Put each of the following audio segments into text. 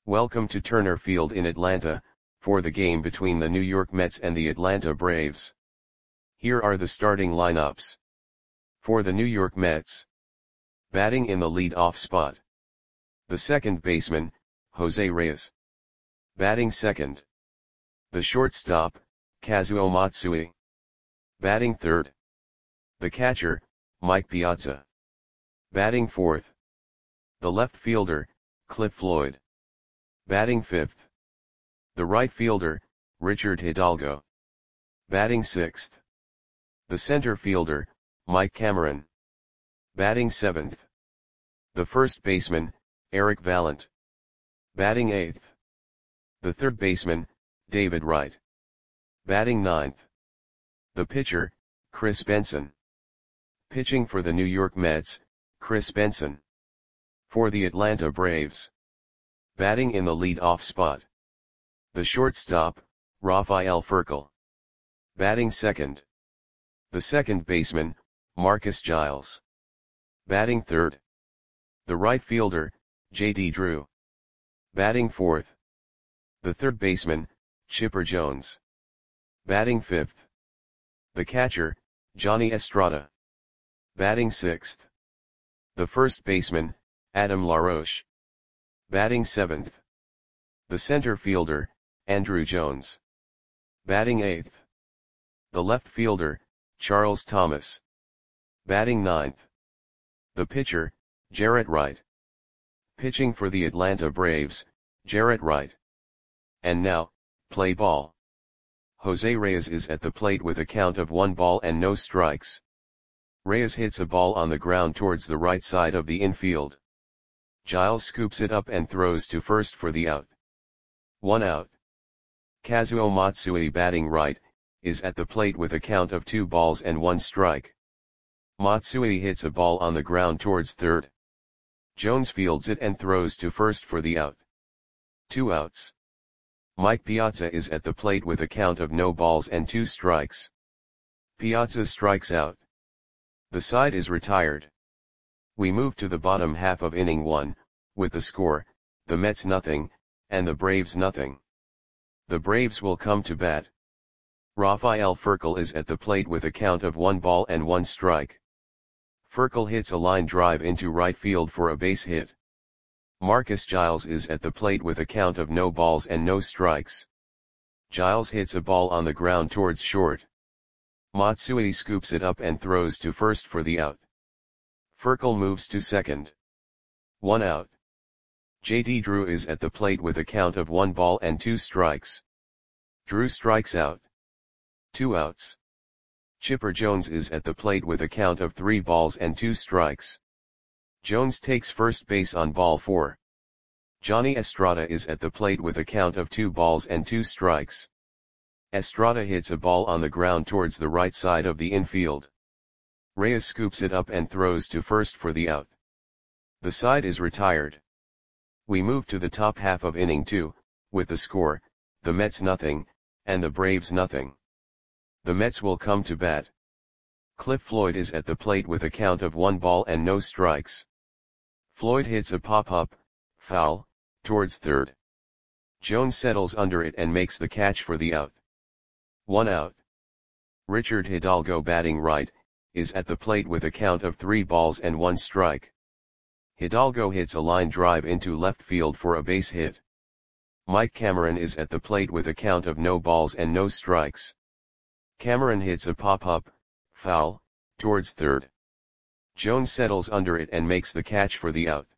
Welcome to Turner Field in Atlanta, for the game between the New York Mets and the Atlanta Braves. Here are the starting lineups. For the New York Mets. Batting in the lead-off spot. The second baseman, Jose Reyes. Batting second. The shortstop, Kazuo Matsui. Batting third. The catcher, Mike Piazza. Batting fourth. The left fielder, Cliff Floyd. Batting fifth. The right fielder, Richard Hidalgo. Batting sixth. The center fielder, Mike Cameron. Batting seventh. The first baseman, Eric Vallant. Batting eighth. The third baseman, David Wright. Batting ninth. The pitcher, Chris Benson. Pitching for the New York Mets, Chris Benson. For the Atlanta Braves. Batting in the lead-off spot. The shortstop, Rafael Furcal. Batting second. The second baseman, Marcus Giles. Batting third. The right fielder, J.D. Drew. Batting fourth. The third baseman, Chipper Jones. Batting fifth. The catcher, Johnny Estrada. Batting sixth. The first baseman, Adam LaRoche. Batting seventh. The center fielder, Andruw Jones. Batting eighth. The left fielder, Charles Thomas. Batting ninth. The pitcher, Jarrett Wright. Pitching for the Atlanta Braves, Jarrett Wright. And now, play ball. Jose Reyes is at the plate with a count of 1 ball and no strikes. Reyes hits a ball on the ground towards the right side of the infield. Giles scoops it up and throws to first for the out. 1 out. Kazuo Matsui, batting right, is at the plate with a count of 2 balls and 1 strike. Matsui hits a ball on the ground towards third. Jones fields it and throws to first for the out. 2 outs. Mike Piazza is at the plate with a count of no balls and 2 strikes. Piazza strikes out. The side is retired. We move to the bottom half of inning 1, with the score, the Mets nothing, and the Braves nothing. The Braves will come to bat. Rafael Furcal is at the plate with a count of 1 ball and 1 strike. Furcal hits a line drive into right field for a base hit. Marcus Giles is at the plate with a count of no balls and no strikes. Giles hits a ball on the ground towards short. Matsui scoops it up and throws to first for the out. Furcal moves to second. 1 out. J.D. Drew is at the plate with a count of 1 ball and 2 strikes. Drew strikes out. 2 outs. Chipper Jones is at the plate with a count of 3 balls and 2 strikes. Jones takes first base on ball 4. Johnny Estrada is at the plate with a count of 2 balls and 2 strikes. Estrada hits a ball on the ground towards the right side of the infield. Reyes scoops it up and throws to first for the out. The side is retired. We move to the top half of inning 2, with the score, the Mets nothing, and the Braves nothing. The Mets will come to bat. Cliff Floyd is at the plate with a count of 1 ball and no strikes. Floyd hits a pop-up, foul, towards third. Jones settles under it and makes the catch for the out. 1 out. Richard Hidalgo, batting right, is at the plate with a count of 3 balls and 1 strike. Hidalgo hits a line drive into left field for a base hit. Mike Cameron is at the plate with a count of no balls and no strikes. Cameron hits a pop-up, foul, towards third. Jones settles under it and makes the catch for the out.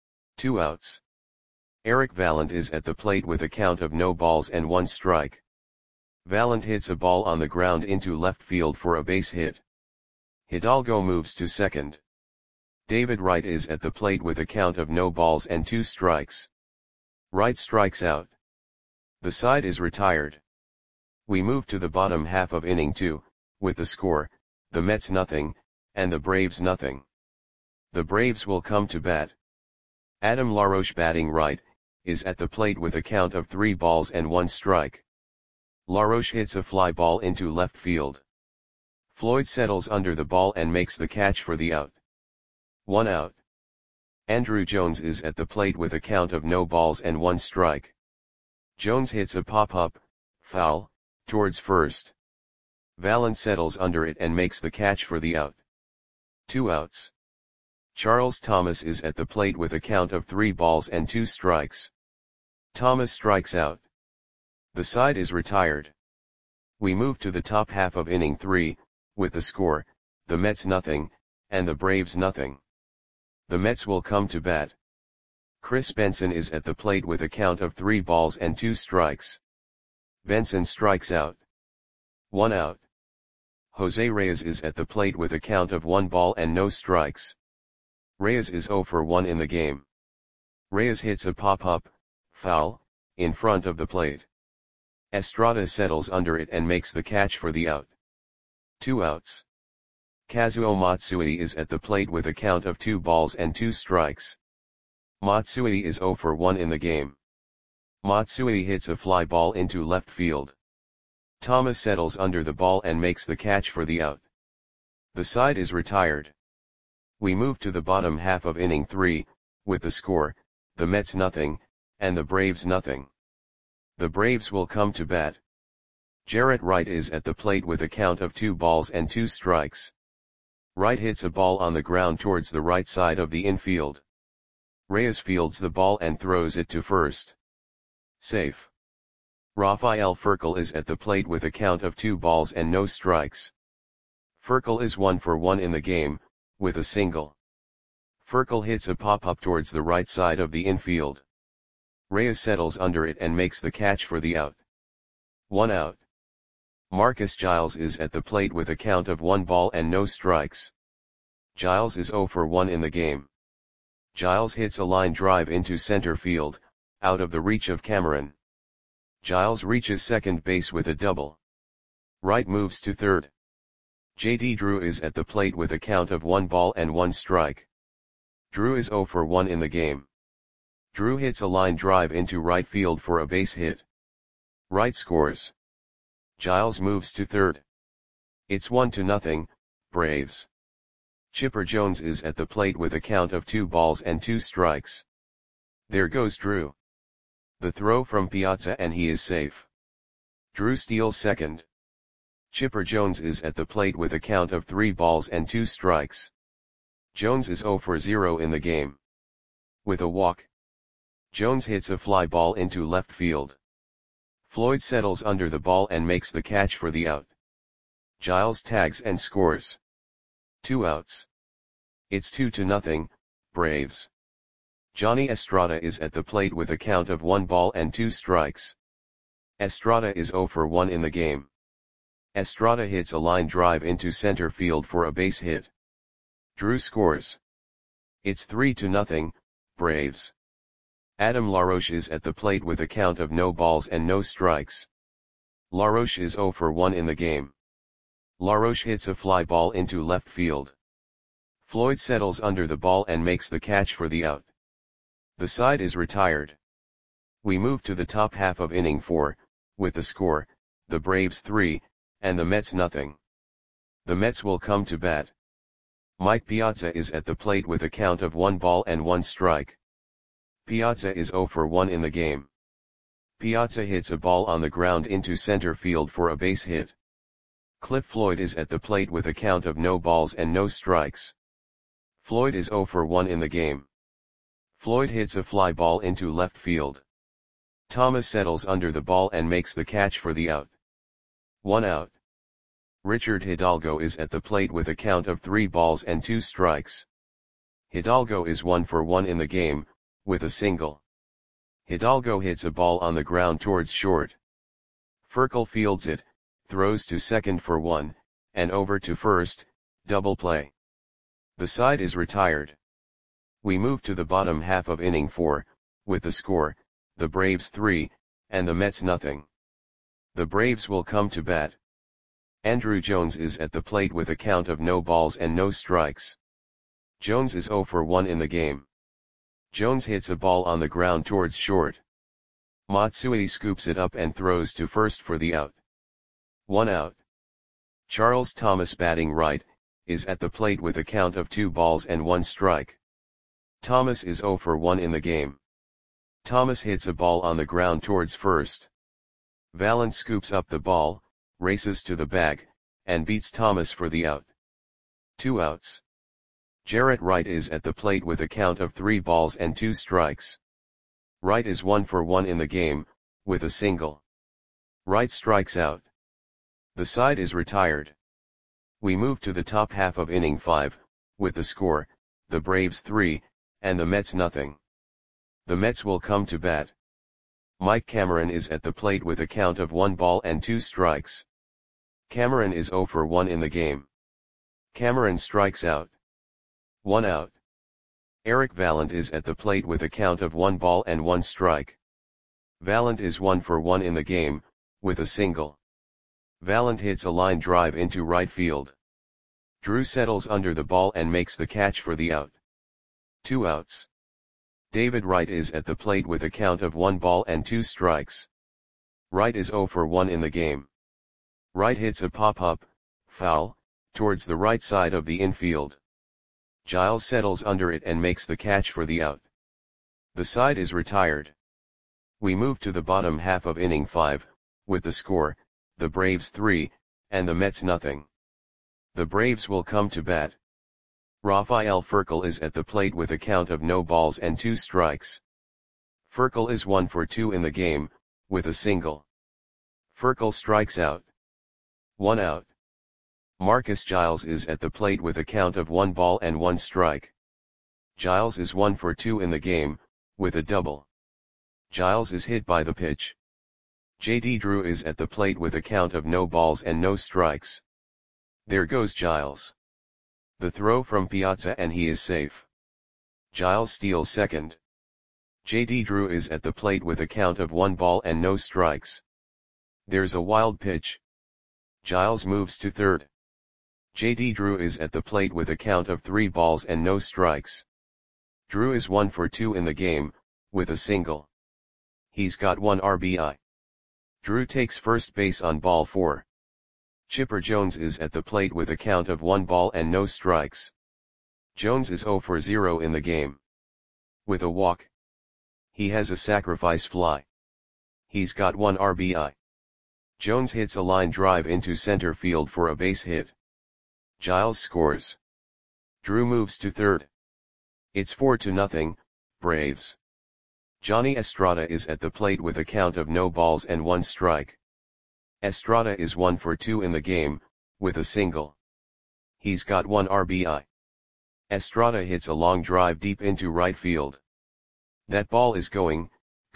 2 outs. Eric Vallant is at the plate with a count of no balls and 1 strike. Vallant hits a ball on the ground into left field for a base hit. Hidalgo moves to second. David Wright is at the plate with a count of no balls and 2 strikes. Wright strikes out. The side is retired. We move to the bottom half of inning 2, with the score, the Mets nothing, and the Braves nothing. The Braves will come to bat. Adam LaRoche, batting right, is at the plate with a count of 3 balls and 1 strike. LaRoche hits a fly ball into left field. Floyd settles under the ball and makes the catch for the out. 1 out. Andruw Jones is at the plate with a count of no balls and 1 strike. Jones hits a pop-up, foul, towards first. Vallon settles under it and makes the catch for the out. 2 outs. Charles Thomas is at the plate with a count of 3 balls and 2 strikes. Thomas strikes out. The side is retired. We move to the top half of inning 3, with the score, the Mets nothing, and the Braves nothing. The Mets will come to bat. Chris Benson is at the plate with a count of 3 balls and 2 strikes. Benson strikes out. 1 out. Jose Reyes is at the plate with a count of 1 ball and no strikes. Reyes is 0 for 1 in the game. Reyes hits a pop-up, foul, in front of the plate. Estrada settles under it and makes the catch for the out. 2 outs. Kazuo Matsui is at the plate with a count of 2 balls and 2 strikes. Matsui is 0 for 1 in the game. Matsui hits a fly ball into left field. Thomas settles under the ball and makes the catch for the out. The side is retired. We move to the bottom half of inning 3, with the score, the Mets nothing, and the Braves nothing. The Braves will come to bat. Jarrett Wright is at the plate with a count of 2 balls and 2 strikes. Wright hits a ball on the ground towards the right side of the infield. Reyes fields the ball and throws it to first. Safe. Rafael Furcal is at the plate with a count of 2 balls and no strikes. Furcal is 1 for 1 in the game, with a single. Furcal hits a pop-up towards the right side of the infield. Reyes settles under it and makes the catch for the out. 1 out. Marcus Giles is at the plate with a count of 1 ball and no strikes. Giles is 0 for 1 in the game. Giles hits a line drive into center field, out of the reach of Cameron. Giles reaches second base with a double. Wright moves to third. J.D. Drew is at the plate with a count of 1 ball and 1 strike. Drew is 0 for 1 in the game. Drew hits a line drive into right field for a base hit. Wright scores. Giles moves to third. It's 1-0, Braves. Chipper Jones is at the plate with a count of 2 balls and 2 strikes. There goes Drew. The throw from Piazza and he is safe. Drew steals second. Chipper Jones is at the plate with a count of 3 balls and 2 strikes. Jones is 0 for 0 in the game. With a walk. Jones hits a fly ball into left field. Floyd settles under the ball and makes the catch for the out. Giles tags and scores. 2 outs. It's 2-0, Braves. Johnny Estrada is at the plate with a count of 1 ball and 2 strikes. Estrada is 0 for 1 in the game. Estrada hits a line drive into center field for a base hit. Drew scores. It's 3-0, Braves. Adam LaRoche is at the plate with a count of no balls and no strikes. LaRoche is 0 for 1 in the game. LaRoche hits a fly ball into left field. Floyd settles under the ball and makes the catch for the out. The side is retired. We move to the top half of inning 4, with the score, the Braves 3, and the Mets nothing. The Mets will come to bat. Mike Piazza is at the plate with a count of 1 ball and 1 strike. Piazza is 0 for 1 in the game. Piazza hits a ball on the ground into center field for a base hit. Cliff Floyd is at the plate with a count of no balls and no strikes. Floyd is 0 for 1 in the game. Floyd hits a fly ball into left field. Thomas settles under the ball and makes the catch for the out. 1 out. Richard Hidalgo is at the plate with a count of 3 balls and 2 strikes. Hidalgo is 1 for 1 in the game, with a single. Hidalgo hits a ball on the ground towards short. Furcal fields it, throws to second for 1, and over to first, double play. The side is retired. We move to the bottom half of inning 4, with the score, the Braves 3, and the Mets nothing. The Braves will come to bat. Andruw Jones is at the plate with a count of no balls and no strikes. Jones is 0 for 1 in the game. Jones hits a ball on the ground towards short. Matsui scoops it up and throws to first for the out. 1 out. Charles Thomas batting right, is at the plate with a count of 2 balls and 1 strike. Thomas is 0 for 1 in the game. Thomas hits a ball on the ground towards first. Valent scoops up the ball, races to the bag, and beats Thomas for the out. 2 outs. Jarrett Wright is at the plate with a count of 3 balls and 2 strikes. Wright is 1 for 1 in the game, with a single. Wright strikes out. The side is retired. We move to the top half of inning 5, with the score, the Braves 3, and the Mets nothing. The Mets will come to bat. Mike Cameron is at the plate with a count of 1 ball and 2 strikes. Cameron is 0 for 1 in the game. Cameron strikes out. 1 out. Eric Valent is at the plate with a count of 1 ball and 1 strike. Valent is 1 for 1 in the game, with a single. Valent hits a line drive into right field. Drew settles under the ball and makes the catch for the out. 2 outs. David Wright is at the plate with a count of 1 ball and 2 strikes. Wright is 0 for 1 in the game. Wright hits a pop-up, foul, towards the right side of the infield. Giles settles under it and makes the catch for the out. The side is retired. We move to the bottom half of inning 5, with the score, the Braves 3, and the Mets nothing. The Braves will come to bat. Rafael Furcal is at the plate with a count of no balls and 2 strikes. Furcal is 1 for 2 in the game, with a single. Furcal strikes out. 1 out. Marcus Giles is at the plate with a count of 1 ball and 1 strike. Giles is 1 for 2 in the game, with a double. Giles is hit by the pitch. J.D. Drew is at the plate with a count of no balls and no strikes. There goes Giles. The throw from Piazza and he is safe. Giles steals second. J.D. Drew is at the plate with a count of 1 ball and no strikes. There's a wild pitch. Giles moves to third. J.D. Drew is at the plate with a count of 3 balls and no strikes. Drew is 1 for 2 in the game, with a single. He's got 1 RBI. Drew takes first base on ball 4. Chipper Jones is at the plate with a count of 1 ball and no strikes. Jones is 0 for 0 in the game. With a walk. He has a sacrifice fly. He's got 1 RBI. Jones hits a line drive into center field for a base hit. Giles scores. Drew moves to third. It's 4-0, Braves. Johnny Estrada is at the plate with a count of no balls and 1 strike. Estrada is 1 for 2 in the game, with a single. He's got 1 RBI. Estrada hits a long drive deep into right field. That ball is gone.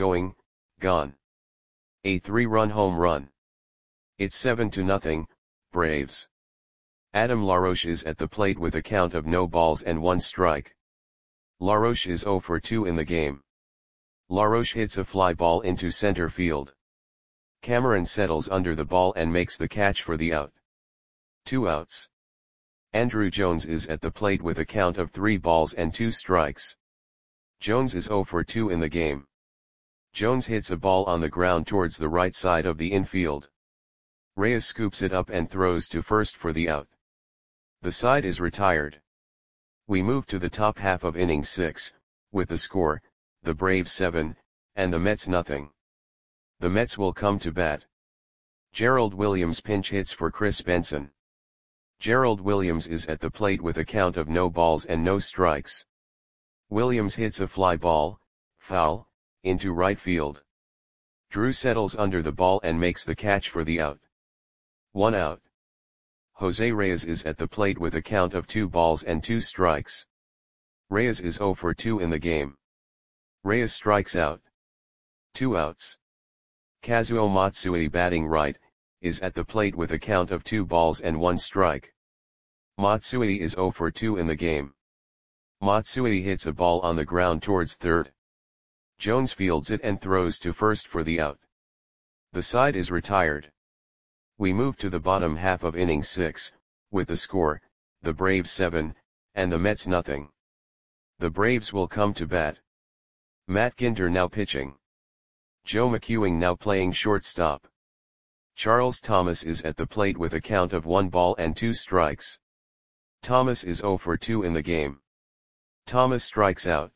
A 3-run home run. It's 7-0, Braves. Adam LaRoche is at the plate with a count of no balls and 1 strike. LaRoche is 0 for 2 in the game. LaRoche hits a fly ball into center field. Cameron settles under the ball and makes the catch for the out. 2 outs. Andrew Jones is at the plate with a count of 3 balls and 2 strikes. Jones is 0 for 2 in the game. Jones hits a ball on the ground towards the right side of the infield. Reyes scoops it up and throws to first for the out. The side is retired. We move to the top half of inning 6, with the score, the Braves 7, and the Mets nothing. The Mets will come to bat. Gerald Williams pinch hits for Chris Benson. Gerald Williams is at the plate with a count of no balls and no strikes. Williams hits a fly ball, foul, into right field. Drew settles under the ball and makes the catch for the out. 1 out. Jose Reyes is at the plate with a count of 2 balls and 2 strikes. Reyes is 0 for 2 in the game. Reyes strikes out. 2 outs. Kazuo Matsui, batting right, is at the plate with a count of 2 balls and 1 strike. Matsui is 0 for 2 in the game. Matsui hits a ball on the ground towards third. Jones fields it and throws to first for the out. The side is retired. We move to the bottom half of inning 6, with the score, the Braves 7, and the Mets nothing. The Braves will come to bat. Matt Ginter now pitching. Joe McEwing now playing shortstop. Charles Thomas is at the plate with a count of 1 ball and 2 strikes. Thomas is 0 for 2 in the game. Thomas strikes out.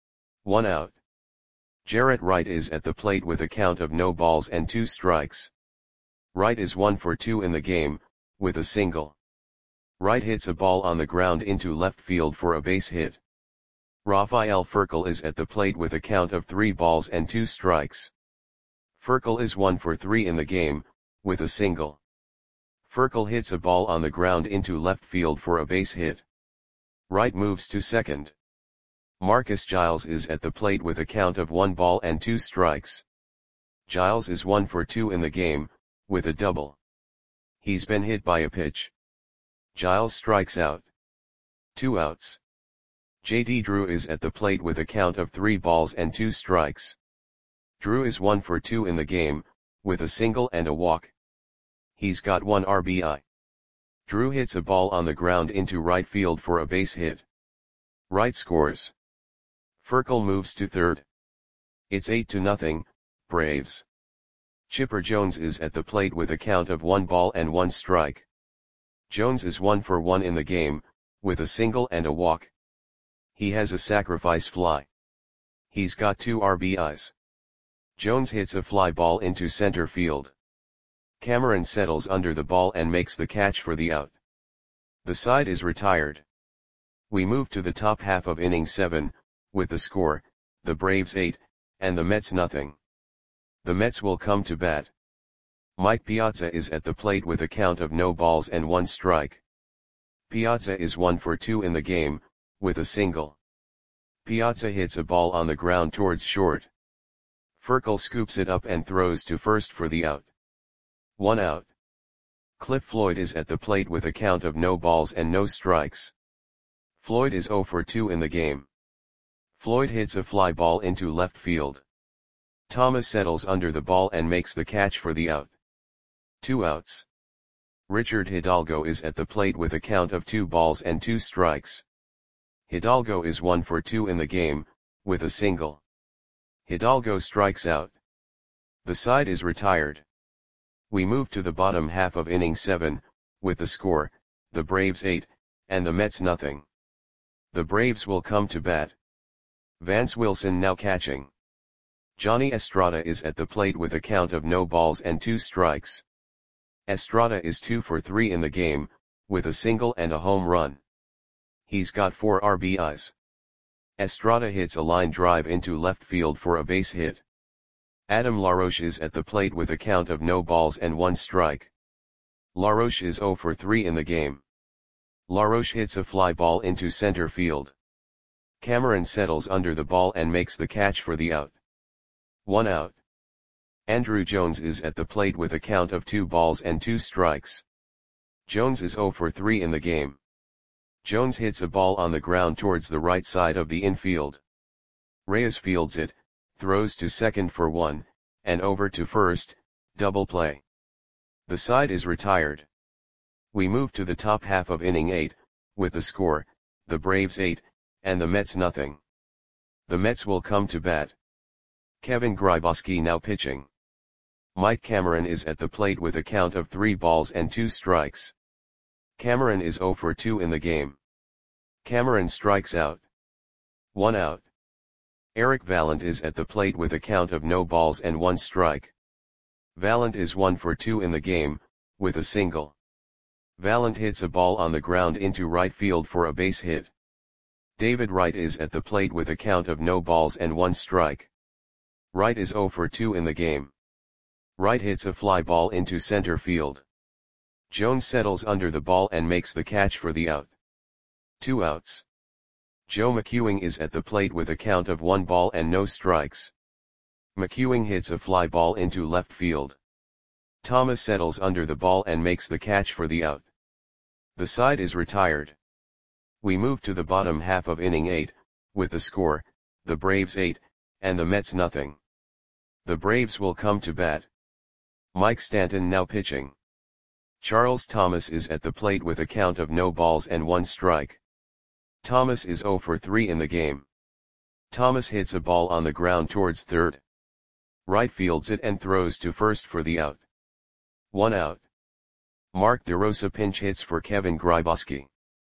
1 out. Jarrett Wright is at the plate with a count of no balls and 2 strikes. Wright is 1 for 2 in the game, with a single. Wright hits a ball on the ground into left field for a base hit. Rafael Furcal is at the plate with a count of 3 balls and 2 strikes. Furcal is 1 for 3 in the game, with a single. Furcal hits a ball on the ground into left field for a base hit. Wright moves to second. Marcus Giles is at the plate with a count of 1 ball and 2 strikes. Giles is 1 for 2 in the game, with a double. He's been hit by a pitch. Giles strikes out. 2 outs. JD Drew is at the plate with a count of 3 balls and 2 strikes. Drew is 1 for 2 in the game, with a single and a walk. He's got 1 RBI. Drew hits a ball on the ground into right field for a base hit. Wright scores. Furcal moves to third. It's 8-0, Braves. Chipper Jones is at the plate with a count of 1 ball and 1 strike. Jones is 1 for 1 in the game, with a single and a walk. He has a sacrifice fly. He's got 2 RBIs. Jones hits a fly ball into center field. Cameron settles under the ball and makes the catch for the out. The side is retired. We move to the top half of inning 7, with the score, the Braves 8, and the Mets nothing. The Mets will come to bat. Mike Piazza is at the plate with a count of no balls and 1 strike. Piazza is 1 for 2 in the game, with a single. Piazza hits a ball on the ground towards short. Furcal scoops it up and throws to first for the out. 1 out. Cliff Floyd is at the plate with a count of no balls and no strikes. Floyd is 0 for 2 in the game. Floyd hits a fly ball into left field. Thomas settles under the ball and makes the catch for the out. 2 outs. Richard Hidalgo is at the plate with a count of 2 balls and 2 strikes. Hidalgo is 1 for 2 in the game, with a single. Hidalgo strikes out. The side is retired. We move to the bottom half of inning 7, with the score, the Braves 8, and the Mets nothing. The Braves will come to bat. Vance Wilson now catching. Johnny Estrada is at the plate with a count of no balls and 2 strikes. Estrada is 2 for 3 in the game, with a single and a home run. He's got 4 RBIs. Estrada hits a line drive into left field for a base hit. Adam LaRoche is at the plate with a count of no balls and 1 strike. LaRoche is 0 for 3 in the game. LaRoche hits a fly ball into center field. Cameron settles under the ball and makes the catch for the out. 1 out. Andrew Jones is at the plate with a count of 2 balls and 2 strikes. Jones is 0 for 3 in the game. Jones hits a ball on the ground towards the right side of the infield. Reyes fields it, throws to second for 1, and over to first, double play. The side is retired. We move to the top half of inning 8, with the score, the Braves 8, and the Mets nothing. The Mets will come to bat. Kevin Grybauski now pitching. Mike Cameron is at the plate with a count of 3 balls and 2 strikes. Cameron is 0 for 2 in the game. Cameron strikes out. 1 out. Eric Vallant is at the plate with a count of no balls and 1 strike. Vallant is 1 for 2 in the game, with a single. Vallant hits a ball on the ground into right field for a base hit. David Wright is at the plate with a count of no balls and 1 strike. Wright is 0 for 2 in the game. Wright hits a fly ball into center field. Jones settles under the ball and makes the catch for the out. 2 outs. Joe McEwing is at the plate with a count of 1 ball and no strikes. McEwing hits a fly ball into left field. Thomas settles under the ball and makes the catch for the out. The side is retired. We move to the bottom half of inning 8, with the score, the Braves 8, and the Mets nothing. The Braves will come to bat. Mike Stanton now pitching. Charles Thomas is at the plate with a count of no balls and 1 strike. Thomas is 0 for 3 in the game. Thomas hits a ball on the ground towards third. Wright fields it and throws to first for the out. 1 out. Mark DeRosa pinch hits for Kevin Grybauski.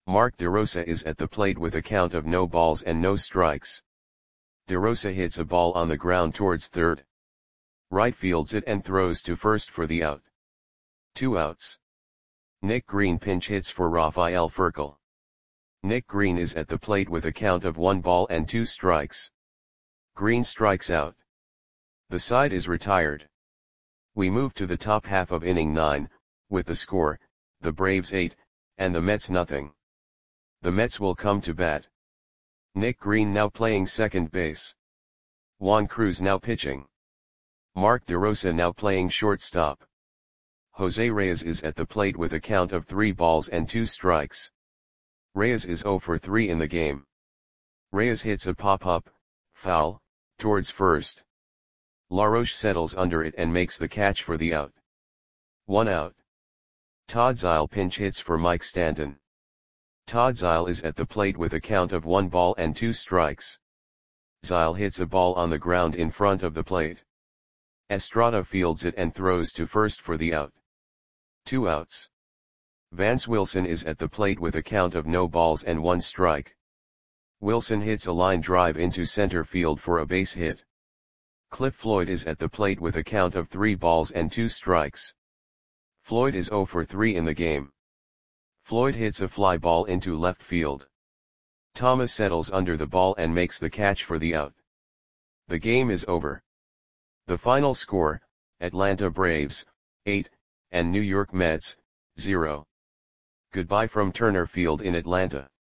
Mark DeRosa is at the plate with a count of no balls and no strikes. DeRosa hits a ball on the ground towards third. Right fields it and throws to first for the out. 2 outs. Nick Green pinch hits for Rafael Furcal. Nick Green is at the plate with a count of 1 ball and 2 strikes. Green strikes out. The side is retired. We move to the top half of inning 9, with the score, the Braves 8, and the Mets nothing. The Mets will come to bat. Nick Green now playing second base. Juan Cruz now pitching. Mark DeRosa now playing shortstop. Jose Reyes is at the plate with a count of 3 balls and 2 strikes. Reyes is 0 for 3 in the game. Reyes hits a pop-up, foul, towards first. LaRoche settles under it and makes the catch for the out. 1 out. Todd Zeile pinch hits for Mike Stanton. Todd Zeile is at the plate with a count of 1 ball and 2 strikes. Zeile hits a ball on the ground in front of the plate. Estrada fields it and throws to first for the out. 2 outs. Vance Wilson is at the plate with a count of no balls and 1 strike. Wilson hits a line drive into center field for a base hit. Cliff Floyd is at the plate with a count of 3 balls and 2 strikes. Floyd is 0 for 3 in the game. Floyd hits a fly ball into left field. Thomas settles under the ball and makes the catch for the out. The game is over. The final score, Atlanta Braves, 8, and New York Mets, 0. Goodbye from Turner Field in Atlanta.